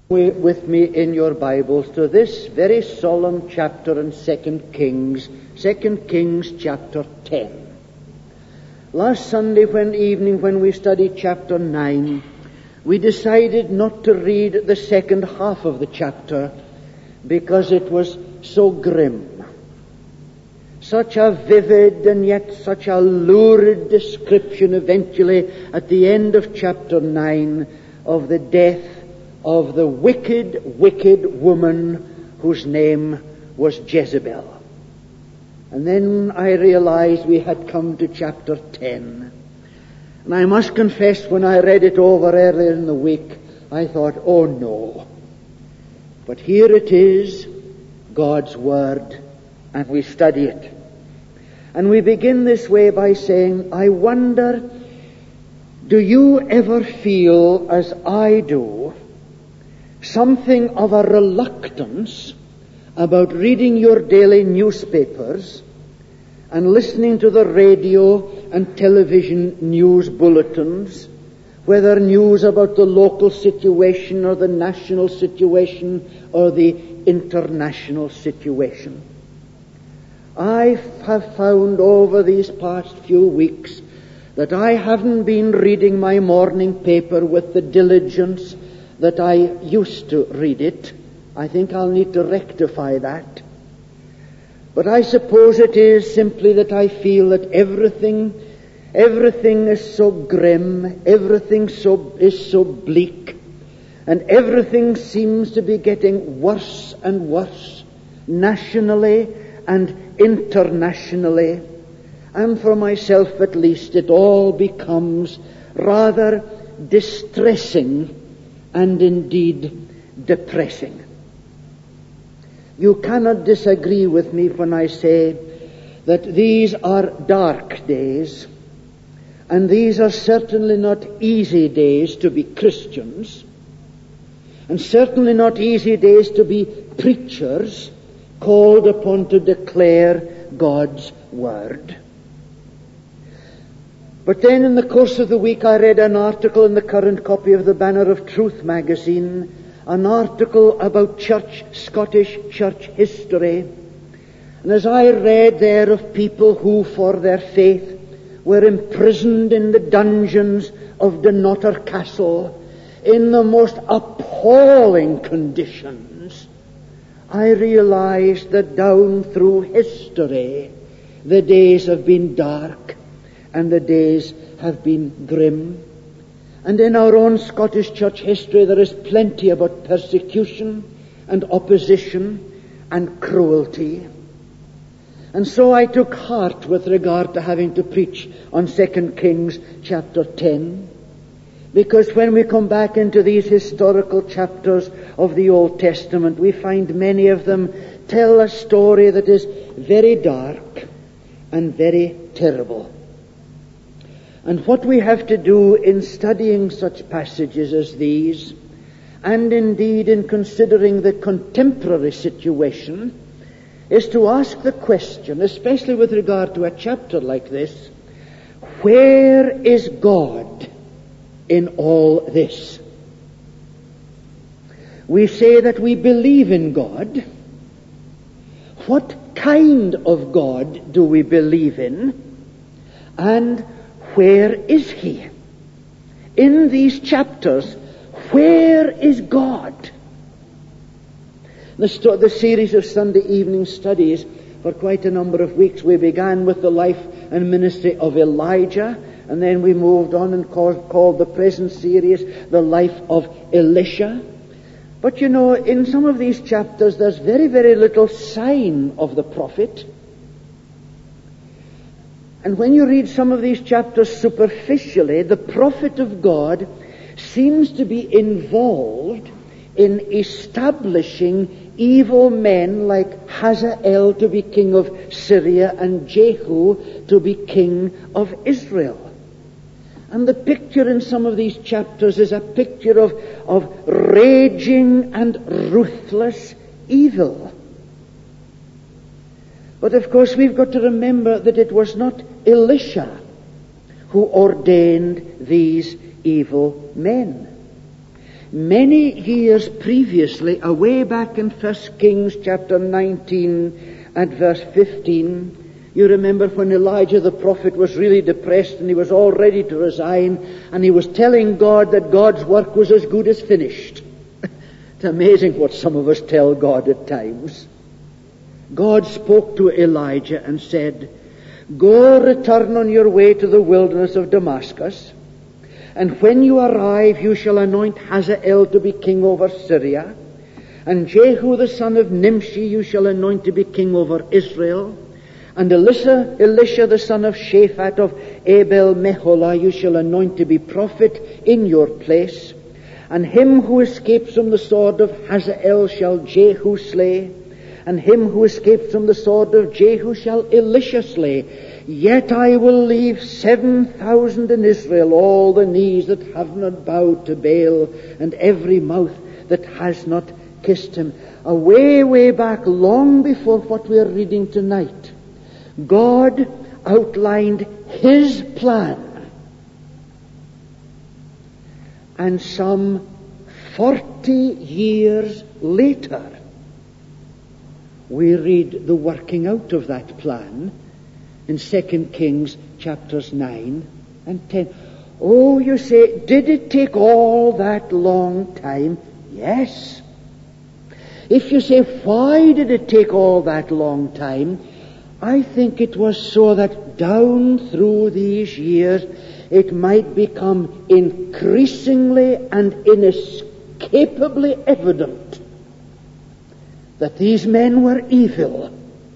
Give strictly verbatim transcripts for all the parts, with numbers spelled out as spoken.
With me in your Bibles to this very solemn chapter in Second Kings, Second Kings chapter ten. Last Sunday when evening when we studied chapter nine, we decided not to read the second half of the chapter because it was so grim. Such a vivid and yet such a lurid description eventually at the end of chapter nine of the death of the wicked, wicked woman whose name was Jezebel. And then I realized we had come to chapter ten. And I must confess, when I read it over earlier in the week, I thought, oh no. But here it is, God's Word, and we study it. And we begin this way by saying, I wonder, do you ever feel, as I do, something of a reluctance about reading your daily newspapers and listening to the radio and television news bulletins, whether news about the local situation or the national situation or the international situation? I have found over these past few weeks that I haven't been reading my morning paper with the diligence that I used to read it. I think I'll need to rectify that. But I suppose it is simply that I feel that everything, everything is so grim, everything so is so bleak, and everything seems to be getting worse and worse, nationally and internationally. And for myself at least, it all becomes rather distressing and indeed depressing. You cannot disagree with me when I say that these are dark days, and these are certainly not easy days to be Christians, and certainly not easy days to be preachers called upon to declare God's Word. But then in the course of the week I read an article in the current copy of the Banner of Truth magazine, an article about church, Scottish church history. And as I read there of people who for their faith were imprisoned in the dungeons of Dunnottar Castle in the most appalling conditions, I realized that down through history the days have been dark and the days have been grim. And in our own Scottish church history there is plenty about persecution and opposition and cruelty. And so I took heart with regard to having to preach on Second Kings chapter ten, because when we come back into these historical chapters of the Old Testament, we find many of them tell a story that is very dark and very terrible. And what we have to do in studying such passages as these, and indeed in considering the contemporary situation, is to ask the question, especially with regard to a chapter like this, where is God in all this? We say that we believe in God. What kind of God do we believe in? And where is He? In these chapters, where is God? The, st- the series of Sunday evening studies for quite a number of weeks, we began with the life and ministry of Elijah, and then we moved on and called, called the present series the life of Elisha. But you know, in some of these chapters there's very, very little sign of the prophet. And when you read some of these chapters superficially, the prophet of God seems to be involved in establishing evil men like Hazael to be king of Syria and Jehu to be king of Israel. And the picture in some of these chapters is a picture of, of raging and ruthless evil. But of course we've got to remember that it was not Elisha who ordained these evil men. Many years previously, away back in First Kings chapter nineteen and verse fifteen, you remember when Elijah the prophet was really depressed and he was all ready to resign, and he was telling God that God's work was as good as finished. It's amazing what some of us tell God at times. God spoke to Elijah and said, "Go, return on your way to the wilderness of Damascus, and when you arrive you shall anoint Hazael to be king over Syria, and Jehu the son of Nimshi you shall anoint to be king over Israel, and Elisha, Elisha the son of Shaphat of Abel Meholah you shall anoint to be prophet in your place, and him who escapes from the sword of Hazael shall Jehu slay, and him who escapes from the sword of Jehu shall Elisha slay. Yet I will leave seven thousand in Israel, all the knees that have not bowed to Baal, and every mouth that has not kissed him." Away, way back, long before what we are reading tonight, God outlined His plan. And some forty years later, we read the working out of that plan in Second Kings chapters nine and ten. Oh, you say, did it take all that long time? Yes. If you say, why did it take all that long time? I think it was so that down through these years it might become increasingly and inescapably evident that these men were evil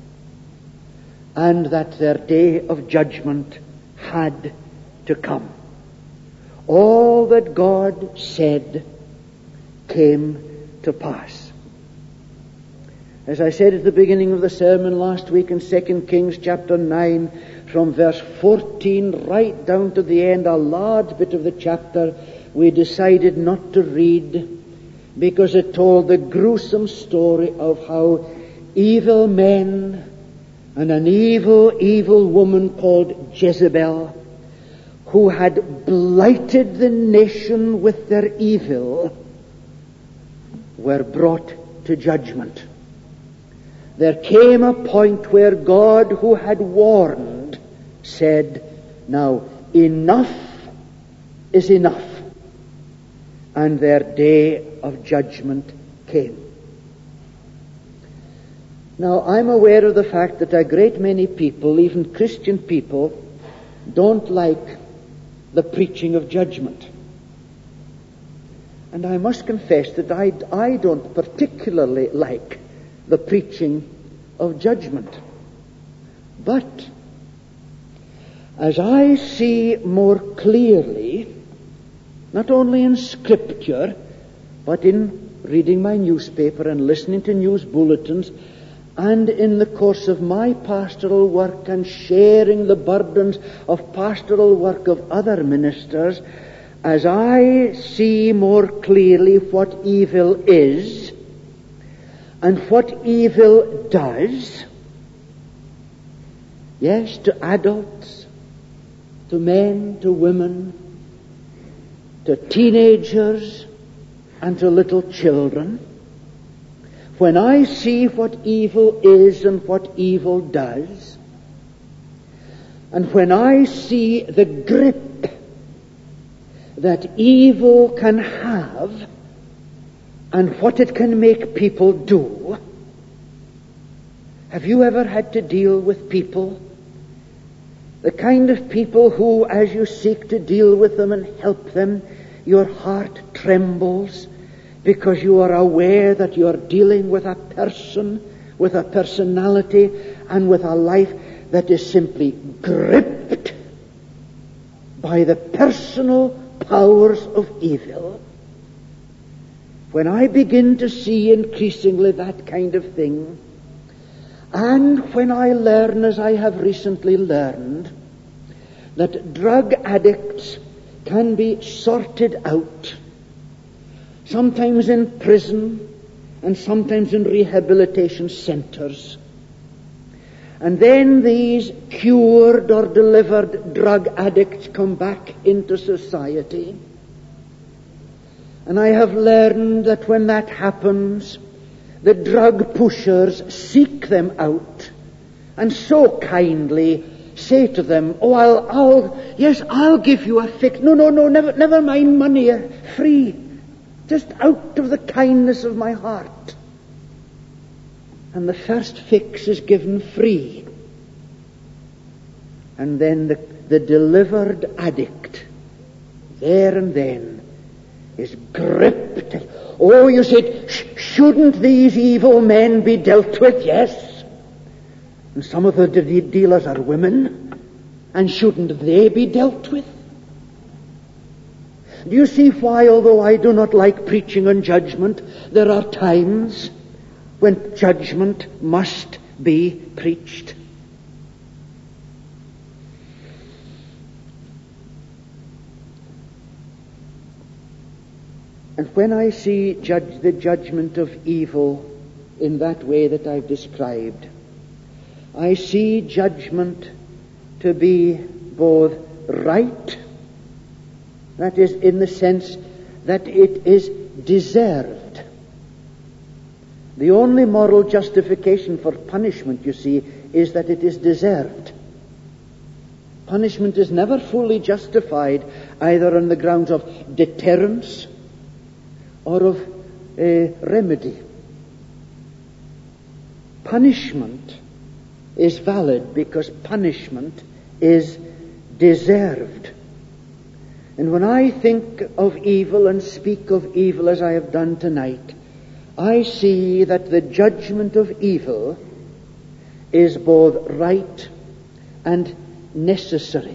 and that their day of judgment had to come. All that God said came to pass. As I said at the beginning of the sermon last week in Second Kings chapter nine, from verse fourteen right down to the end, a large bit of the chapter we decided not to read because it told the gruesome story of how evil men and an evil, evil woman called Jezebel, who had blighted the nation with their evil, were brought to judgment. There came a point where God, who had warned, said, "Now enough is enough." And their day of judgment came. Now, I'm aware of the fact that a great many people, even Christian people, don't like the preaching of judgment. And I must confess that I, I don't particularly like the preaching of judgment. But as I see more clearly, not only in Scripture, but in reading my newspaper and listening to news bulletins, and in the course of my pastoral work and sharing the burdens of pastoral work of other ministers, as I see more clearly what evil is and what evil does, yes, to adults, to men, to women, to teenagers, and to little children, when I see what evil is and what evil does, and when I see the grip that evil can have and what it can make people do. Have you ever had to deal with people? The kind of people who, as you seek to deal with them and help them, your heart trembles because you are aware that you are dealing with a person, with a personality, and with a life that is simply gripped by the personal powers of evil. When I begin to see increasingly that kind of thing, and when I learn, as I have recently learned, that drug addicts can be sorted out, sometimes in prison and sometimes in rehabilitation centers, and then these cured or delivered drug addicts come back into society, And I have learned that when that happens, the drug pushers seek them out and so kindly say to them, oh, I'll, I'll, yes, I'll give you a fix. No, no, no, never, never mind money, uh, free, just out of the kindness of my heart. And the first fix is given free. And then the, the delivered addict, there and then, is gripped. Oh, you said, sh- shouldn't these evil men be dealt with? Yes. And some of the de- dealers are women. And shouldn't they be dealt with? Do you see why, although I do not like preaching on judgment, there are times when judgment must be preached? And when I see judge the judgment of evil in that way that I've described, I see judgment to be both right, that is, in the sense that it is deserved. The only moral justification for punishment, you see, is that it is deserved. Punishment is never fully justified either on the grounds of deterrence or of a remedy. Punishment is valid because punishment is deserved. And when I think of evil and speak of evil as I have done tonight, I see that the judgment of evil is both right and necessary.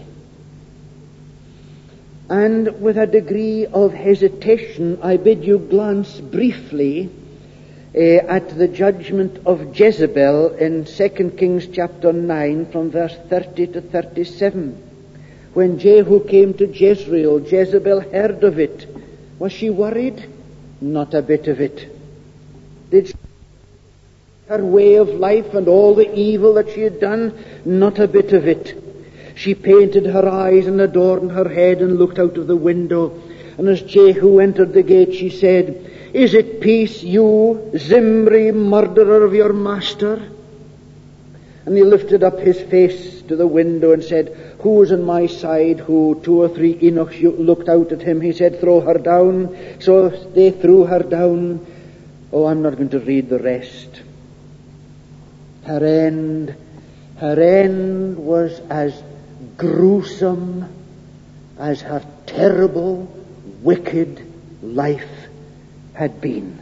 And with a degree of hesitation, I bid you glance briefly uh, at the judgment of Jezebel in Second Kings chapter nine from verse thirty to thirty-seven. When Jehu came to Jezreel, Jezebel heard of it. Was she worried? Not a bit of it. Did she her way of life and all the evil that she had done? Not a bit of it. She painted her eyes and adorned her head and looked out of the window. And as Jehu entered the gate, she said, "Is it peace, you, Zimri, murderer of your master?" And he lifted up his face to the window and said, "Who is on my side?" Who? Two or three eunuchs looked out at him. He said, "Throw her down." So they threw her down. Oh, I'm not going to read the rest. Her end, her end was as gruesome as her terrible, wicked life had been.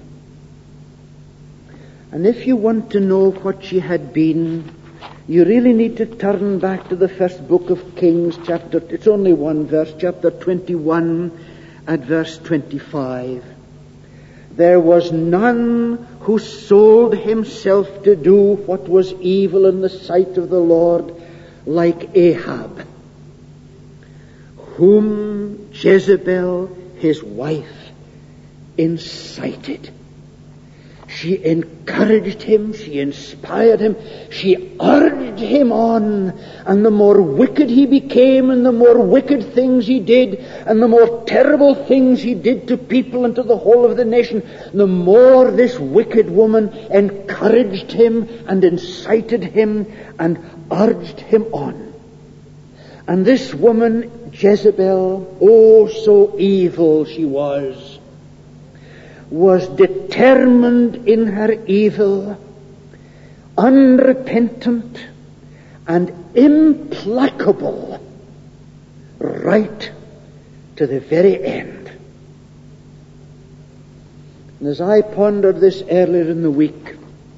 And if you want to know what she had been, you really need to turn back to the first book of Kings, chapter, it's only one verse, chapter twenty-one at verse twenty-five. There was none who sold himself to do what was evil in the sight of the Lord like Ahab, whom Jezebel, his wife, incited. She encouraged him, she inspired him, she urged him on, and the more wicked he became, and the more wicked things he did, and the more terrible things he did to people and to the whole of the nation, the more this wicked woman encouraged him and incited him and urged him on. And this woman, Jezebel, oh, so evil she was, was determined in her evil, unrepentant, and implacable right to the very end. And as I pondered this earlier in the week,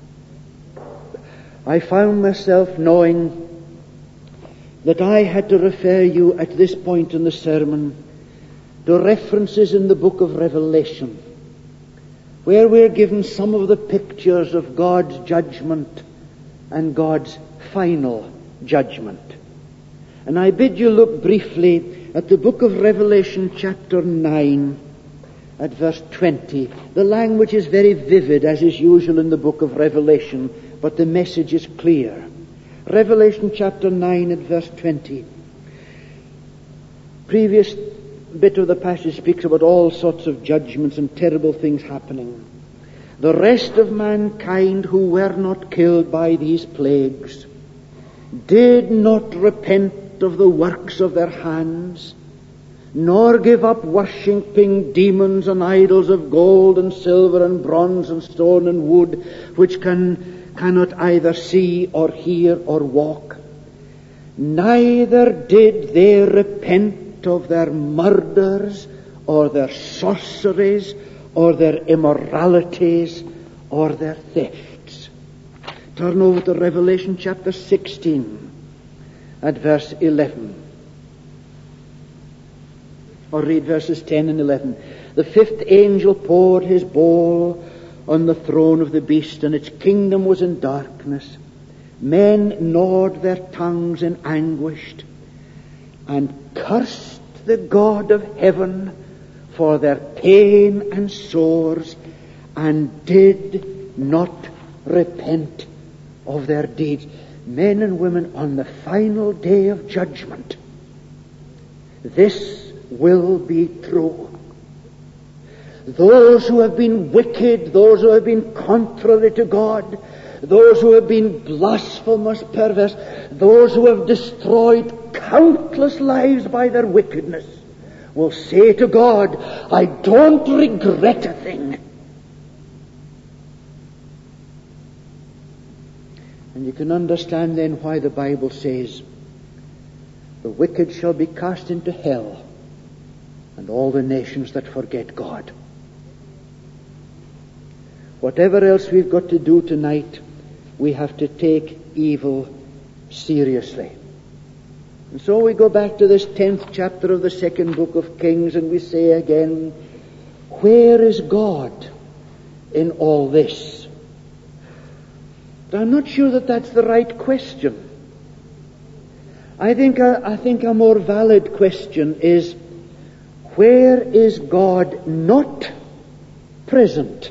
I found myself knowing that I had to refer you at this point in the sermon to references in the book of Revelation, where we're given some of the pictures of God's judgment and God's final judgment. And I bid you look briefly at the book of Revelation chapter nine at verse twenty. The language is very vivid, as is usual in the book of Revelation, but the message is clear. Revelation chapter nine at verse twenty. Previous bit of the passage speaks about all sorts of judgments and terrible things happening. The rest of mankind who were not killed by these plagues did not repent of the works of their hands, nor give up worshipping demons and idols of gold and silver and bronze and stone and wood, which can cannot either see or hear or walk. Neither did they repent of their murders or their sorceries or their immoralities or their thefts. Turn over to Revelation chapter sixteen at verse eleven. Or read verses ten and eleven. The fifth angel poured his bowl on the throne of the beast, and its kingdom was in darkness. Men gnawed their tongues in anguish and cursed the God of heaven for their pain and sores, and did not repent of their deeds. Men and women, on the final day of judgment, this will be true. Those who have been wicked, those who have been contrary to God, those who have been blasphemous, perverse, those who have destroyed countless lives by their wickedness, will say to God, I don't regret a thing. And you can understand then why the Bible says, the wicked shall be cast into hell, and all the nations that forget God. Whatever else we've got to do tonight, we have to take evil seriously. And so we go back to this tenth chapter of the second book of Kings, and we say again, where is God in all this? But I'm not sure that that's the right question. I think a, I think a more valid question is, where is God not present?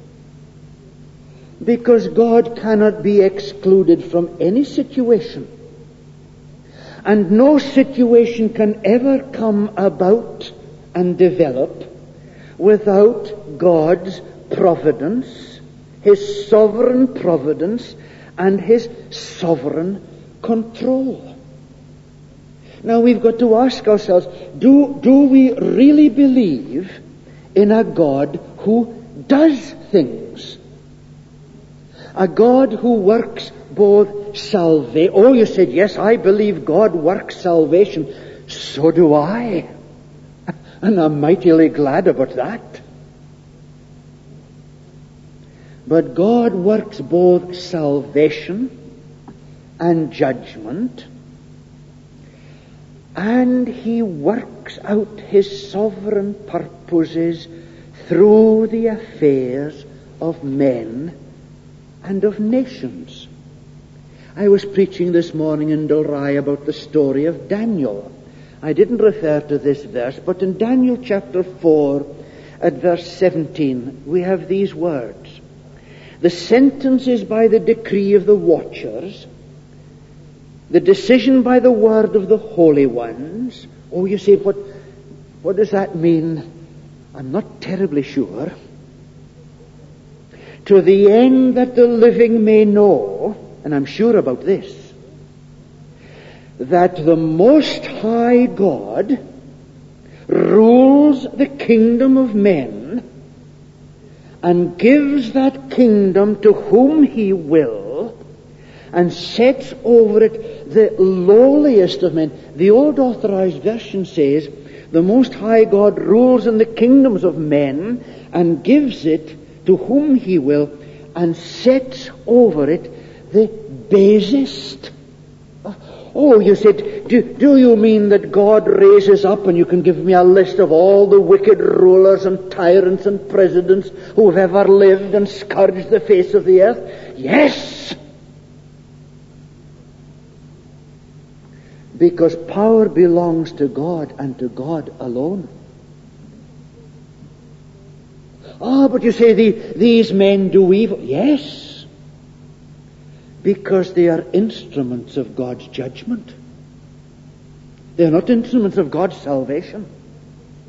Because God cannot be excluded from any situation. And no situation can ever come about and develop without God's providence, His sovereign providence, and His sovereign control. Now we've got to ask ourselves, do, do we really believe in a God who does things? A God who works both salvation. Oh, you said, yes, I believe God works salvation. So do I. And I'm mightily glad about that. But God works both salvation and judgment, and He works out His sovereign purposes through the affairs of men and of nations. I was preaching this morning in Dalry about the story of Daniel. I didn't refer to this verse, but in Daniel chapter four at verse seventeen, we have these words. The sentence is by the decree of the watchers, the decision by the word of the holy ones. Oh, you say, what, what does that mean? I'm not terribly sure. To the end that the living may know, and I'm sure about this, that the Most High God rules the kingdom of men and gives that kingdom to whom He will, and sets over it the lowliest of men. The Old Authorized Version says, the Most High God rules in the kingdoms of men and gives it to whom He will, and sets over it the basest. Oh, you said, do, do you mean that God raises up, and you can give me a list of all the wicked rulers and tyrants and presidents who have ever lived and scourged the face of the earth? Yes! Because power belongs to God and to God alone. Ah, oh, but you say the, these men do evil. Yes, because they are instruments of God's judgment. They are not instruments of God's salvation.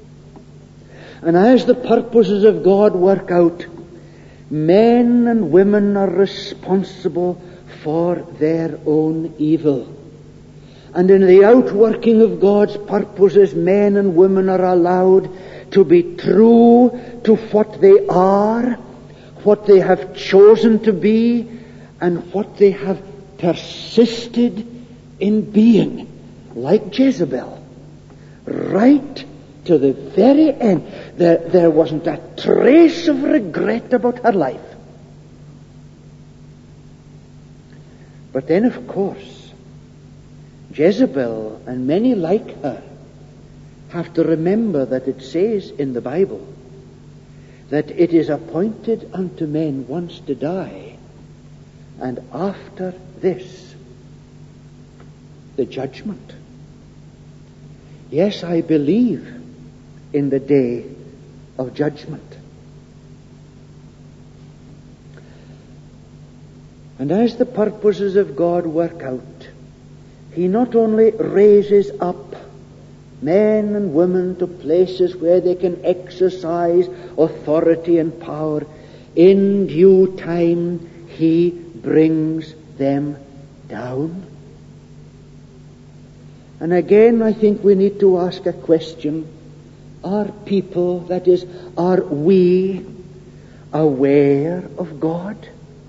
And as the purposes of God work out, men and women are responsible for their own evil. And in the outworking of God's purposes, men and women are allowed to be true to what they are, what they have chosen to be, and what they have persisted in being, like Jezebel, right to the very end. There, there wasn't a trace of regret about her life. But then, of course, Jezebel and many like her have to remember that it says in the Bible that it is appointed unto men once to die, and after this, the judgment. Yes, I believe in the day of judgment. And as the purposes of God work out, He not only raises up men and women to places where they can exercise authority and power, in due time He brings them down. And again, I think we need to ask a question. Are people, that is, are we aware of God?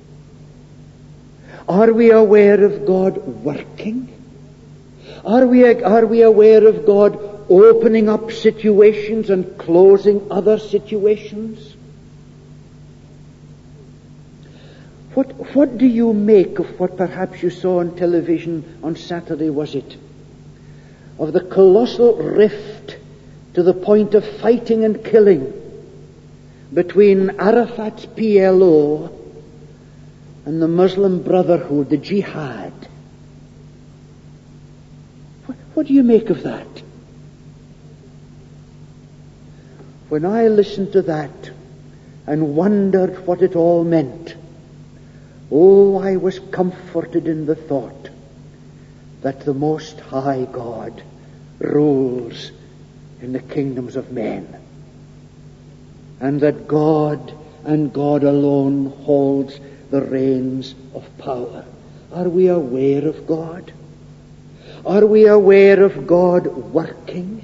Are we aware of God working? Are we, are we aware of God opening up situations and closing other situations? What, what do you make of what perhaps you saw on television on Saturday, was it? Of the colossal rift to the point of fighting and killing between Arafat's P L O and the Muslim Brotherhood, the Jihad. What, what do you make of that? When I listened to that and wondered what it all meant, oh, I was comforted in the thought that the Most High God rules in the kingdoms of men, and that God and God alone holds the reins of power. Are we aware of God? Are we aware of God working?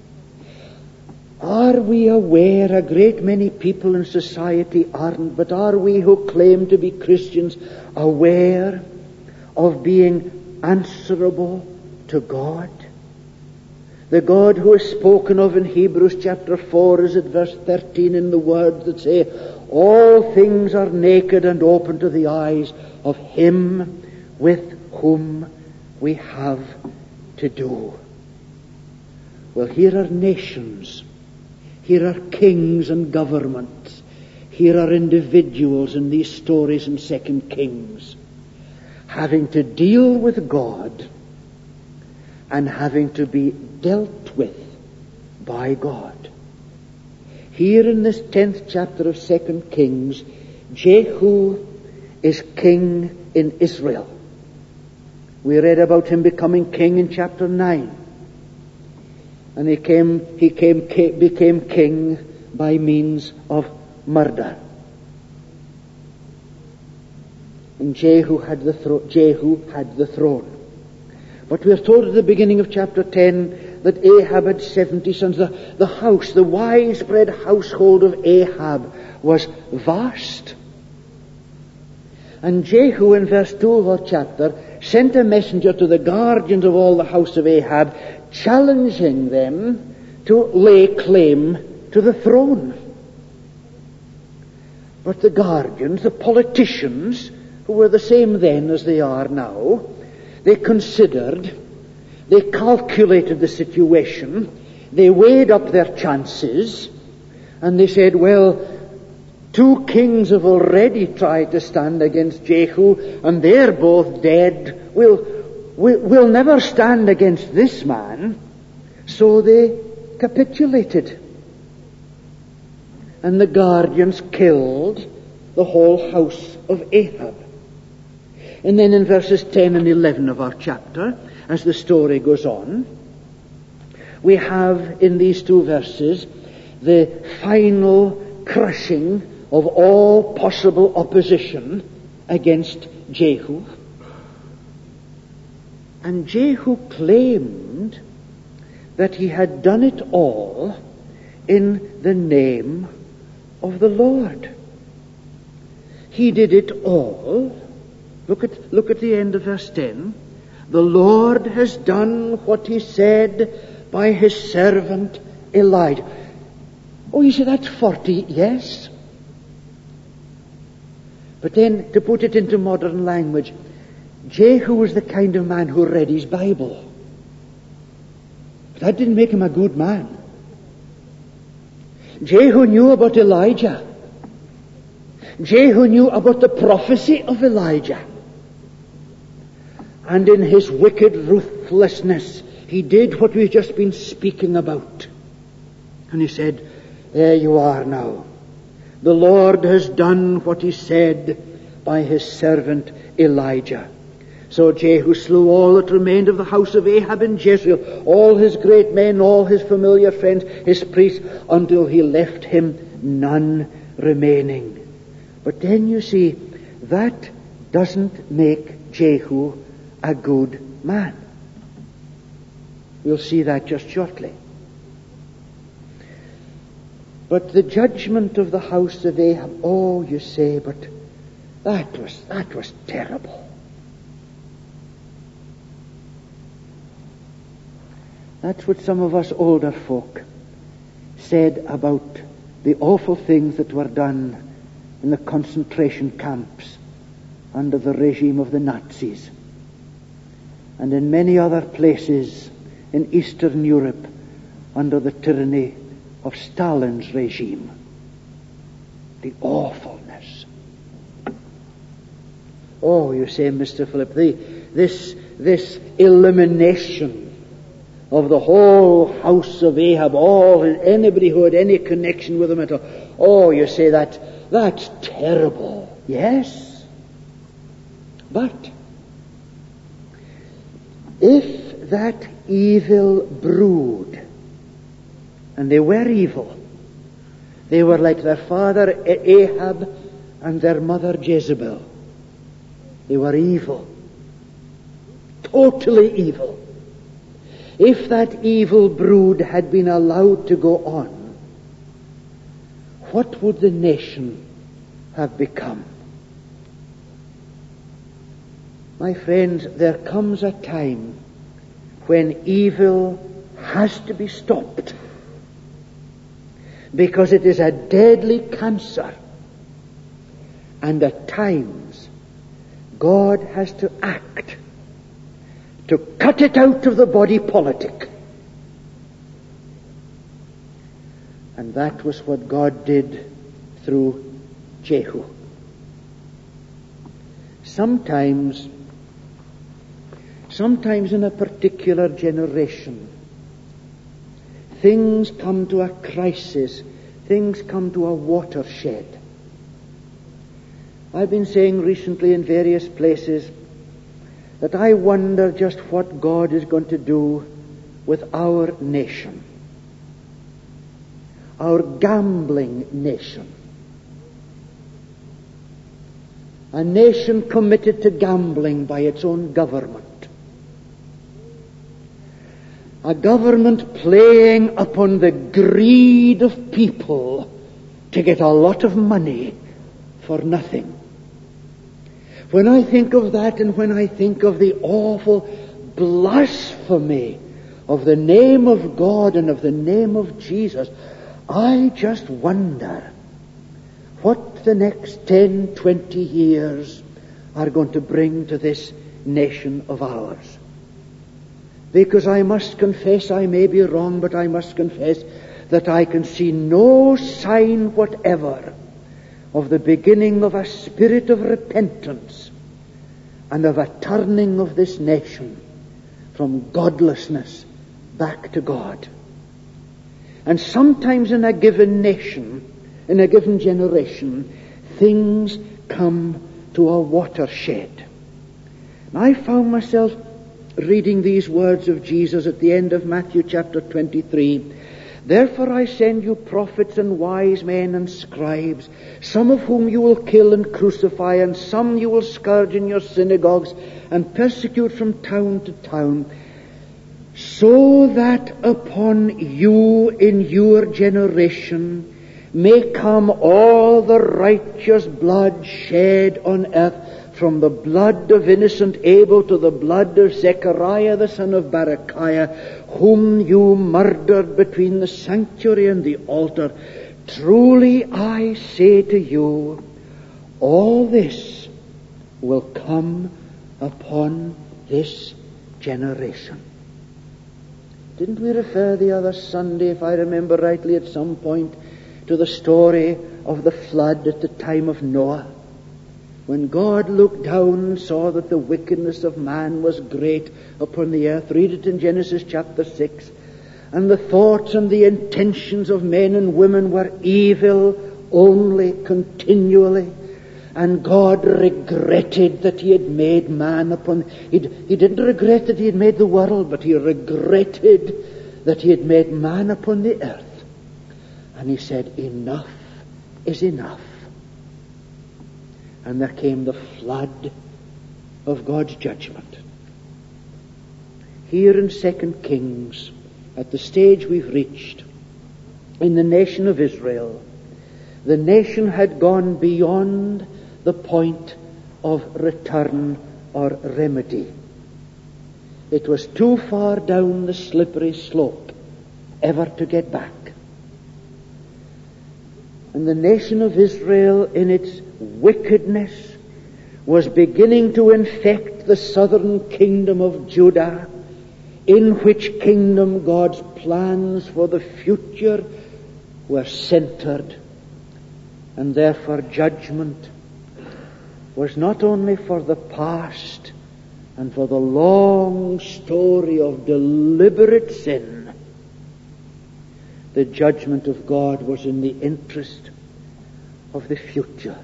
Are we aware, a great many people in society aren't, but are we who claim to be Christians aware of being answerable to God? The God who is spoken of in Hebrews chapter four, is it verse thirteen, in the words that say, all things are naked and open to the eyes of Him with whom we have to do. Well, here are nations. Here are kings and governments. Here are individuals in these stories in Second Kings having to deal with God and having to be dealt with by God. Here in this tenth chapter of Second Kings, Jehu is king in Israel. We read about him becoming king in chapter nine. And he came, he came, became king by means of murder. And Jehu had the thro- Jehu had the throne. But we are told at the beginning of chapter ten that Ahab had seventy sons. The, the house, the widespread household of Ahab was vast. And Jehu, in verse two of our chapter, sent a messenger to the guardians of all the house of Ahab, challenging them to lay claim to the throne. But the guardians, the politicians, who were the same then as they are now, they considered, they calculated the situation, they weighed up their chances, and they said, well, two kings have already tried to stand against Jehu, and they're both dead. We'll, we'll never stand against this man. So they capitulated. And the guardians killed the whole house of Ahab. And then in verses ten and eleven of our chapter, as the story goes on, we have in these two verses the final crushing of all possible opposition against Jehu. And Jehu claimed that he had done it all in the name of the Lord. He did it all. Look at, look at the end of verse ten. The Lord has done what he said by his servant Elijah. Oh, you say that's forty, yes. But then, to put it into modern language, Jehu was the kind of man who read his Bible. But that didn't make him a good man. Jehu knew about Elijah. Jehu knew about the prophecy of Elijah. And in his wicked ruthlessness, he did what we've just been speaking about. And he said, there you are now. The Lord has done what he said by his servant Elijah. So Jehu slew all that remained of the house of Ahab in Jezreel, all his great men, all his familiar friends, his priests, until he left him none remaining. But then you see, that doesn't make Jehu a good man. We'll see that just shortly. But the judgment of the house of Ahab, oh, you say, but that was, that was terrible. That's what some of us older folk said about the awful things that were done in the concentration camps under the regime of the Nazis, and in many other places in Eastern Europe under the tyranny of Stalin's regime. The awfulness. Oh, you say, Mister Philip, the, this, this elimination of the whole house of Ahab, all anybody who had any connection with them at all. Oh, you say that that's terrible. Yes. But if that evil brood, and they were evil, they were like their father Ahab and their mother Jezebel. They were evil. Totally evil. If that evil brood had been allowed to go on, what would the nation have become? My friends, there comes a time when evil has to be stopped, because it is a deadly cancer, and at times God has to act to cut it out of the body politic. And that was what God did through Jehu. Sometimes, sometimes in a particular generation, things come to a crisis, things come to a watershed. I've been saying recently in various places that I wonder just what God is going to do with our nation, our gambling nation, a nation committed to gambling by its own government, a government playing upon the greed of people to get a lot of money for nothing. When I think of that, and when I think of the awful blasphemy of the name of God and of the name of Jesus, I just wonder what the next ten, twenty years are going to bring to this nation of ours. Because I must confess, I may be wrong, but I must confess that I can see no sign whatever of the beginning of a spirit of repentance and of a turning of this nation from godlessness back to God. And sometimes in a given nation, in a given generation, things come to a watershed. And I found myself reading these words of Jesus at the end of Matthew chapter twenty-three, Therefore I send you prophets and wise men and scribes, some of whom you will kill and crucify, and some you will scourge in your synagogues and persecute from town to town, so that upon you in your generation may come all the righteous blood shed on earth, from the blood of innocent Abel to the blood of Zechariah the son of Berechiah, whom you murdered between the sanctuary and the altar. Truly I say to you, all this will come upon this generation. Didn't we refer the other Sunday, if I remember rightly, at some point, to the story of the flood at the time of Noah? When God looked down and saw that the wickedness of man was great upon the earth. Read it in Genesis chapter six. And the thoughts and the intentions of men and women were evil only, continually. And God regretted that he had made man upon... He didn't regret that he had made the world, but he regretted that he had made man upon the earth. And he said, enough is enough. And there came the flood of God's judgment. Here in Second Kings, at the stage we've reached, in the nation of Israel, the nation had gone beyond the point of return or remedy. It was too far down the slippery slope ever to get back. And the nation of Israel, in its wickedness, was beginning to infect the southern kingdom of Judah, in which kingdom God's plans for the future were centered. And therefore judgment was not only for the past and for the long story of deliberate sin. The judgment of God was in the interest of the future.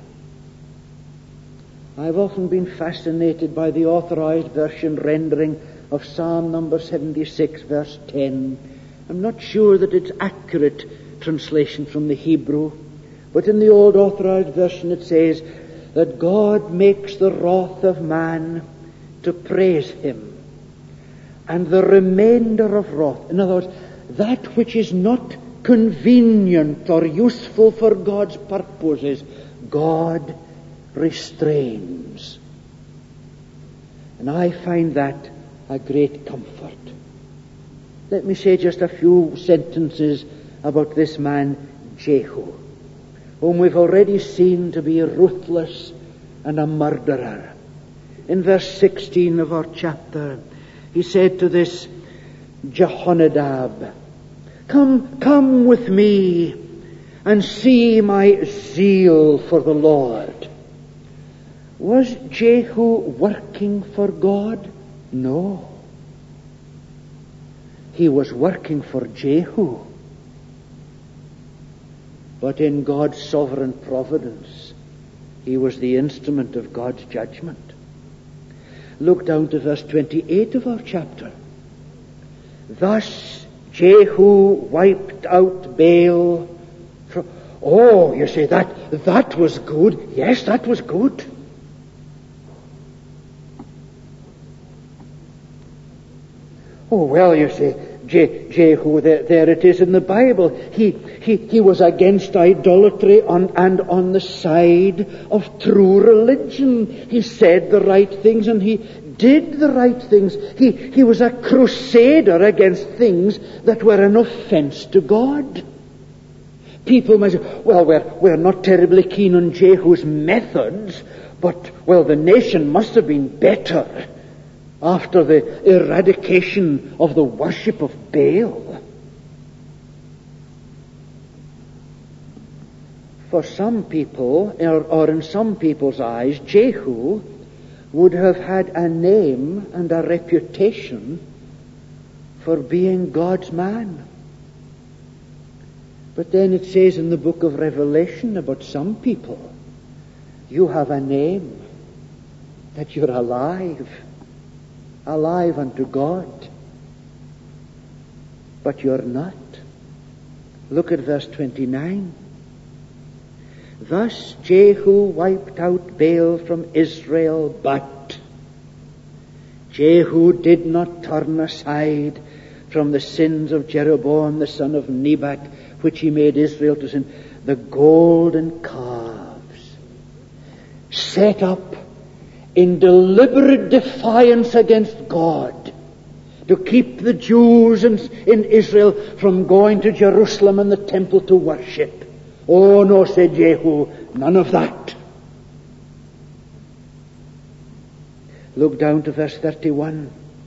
I've often been fascinated by the authorized version rendering of Psalm number seventy-six, verse ten. I'm not sure that it's accurate translation from the Hebrew, but in the old authorized version it says that God makes the wrath of man to praise him, and the remainder of wrath, in other words, that which is not convenient or useful for God's purposes, God restrains. And I find that a great comfort. Let me say just a few sentences about this man Jehu, whom we've already seen to be ruthless and a murderer. In verse sixteen of our chapter, he said to this Jehonadab, Come, come with me and see my zeal for the Lord. Was Jehu working for God? No. He was working for Jehu. But in God's sovereign providence, he was the instrument of God's judgment. Look down to verse twenty-eight of our chapter. Thus Jehu wiped out Baal. From, oh, you say that that was good. Yes, that was good. Oh, well, you say, Je- Jehu, there, there it is in the Bible. He, he, he was against idolatry on, and on the side of true religion. He said the right things and he did the right things. He, he was a crusader against things that were an offense to God. People might say, well, we're, we're not terribly keen on Jehu's methods, but, well, the nation must have been better after the eradication of the worship of Baal. For some people, or, or in some people's eyes, Jehu would have had a name and a reputation for being God's man. But then it says in the book of Revelation about some people, you have a name, that you're alive, alive unto God, but you're not. Look at verse twenty-nine. Thus Jehu wiped out Baal from Israel, but Jehu did not turn aside from the sins of Jeroboam the son of Nebat, which he made Israel to sin. The golden calves set up in deliberate defiance against God to keep the Jews in, in Israel from going to Jerusalem and the temple to worship. Oh no, said Jehu, none of that. Look down to verse thirty-one.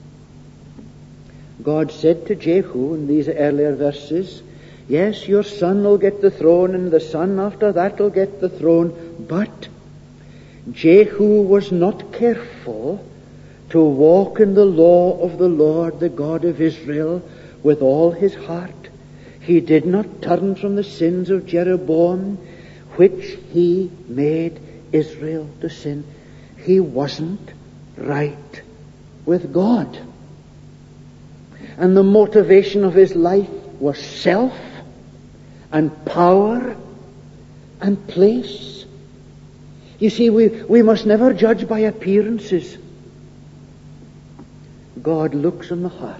God said to Jehu in these earlier verses, yes, your son will get the throne, and the son after that will get the throne, but Jehu was not careful to walk in the law of the Lord, the God of Israel, with all his heart. He did not turn from the sins of Jeroboam, which he made Israel to sin. He wasn't right with God. And the motivation of his life was self and power and place. You see, we, we must never judge by appearances. God looks on the heart.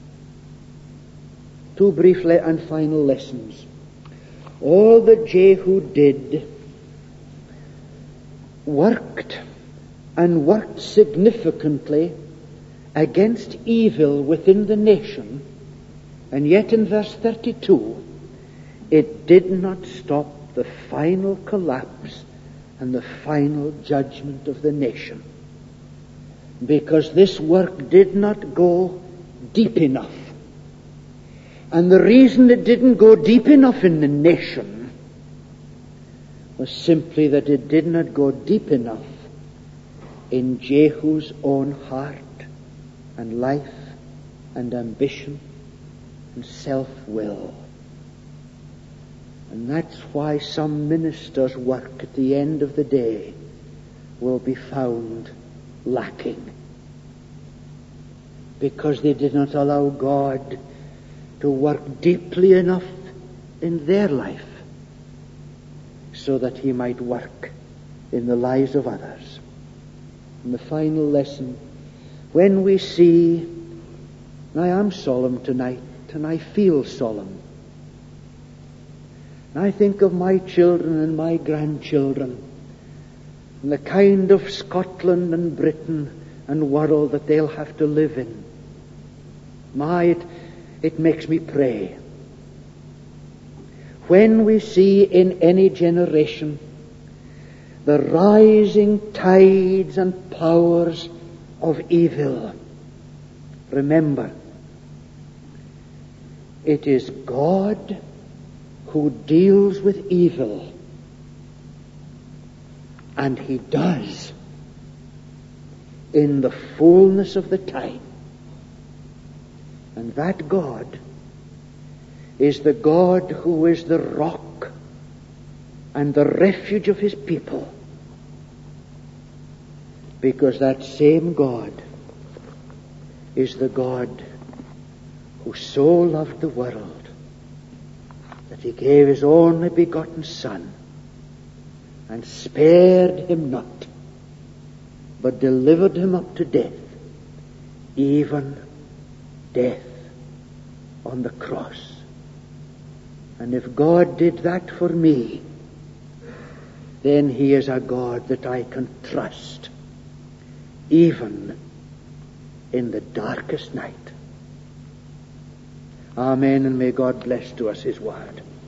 Two brief and final lessons. All that Jehu did worked and worked significantly against evil within the nation, and yet in verse thirty-two it did not stop the final collapse and the final judgment of the nation, because this work did not go deep enough. And the reason it didn't go deep enough in the nation was simply that it did not go deep enough in Jehu's own heart and life and ambition and self-will. And that's why some ministers' work at the end of the day will be found lacking, because they did not allow God to work deeply enough in their life so that he might work in the lives of others. And the final lesson, when we see, and I am solemn tonight, and I feel solemn, and I think of my children and my grandchildren, and the kind of Scotland and Britain and world that they'll have to live in. My, it, it makes me pray. When we see in any generation the rising tides and powers of evil, remember, it is God who deals with evil, and he does in the fullness of the time. And that God is the God who is the rock and the refuge of his people, because that same God is the God who so loved the world that he gave his only begotten Son, and spared him not, but delivered him up to death, even death on the cross. And if God did that for me, then he is a God that I can trust, even in the darkest night. Amen, and may God bless to us his word.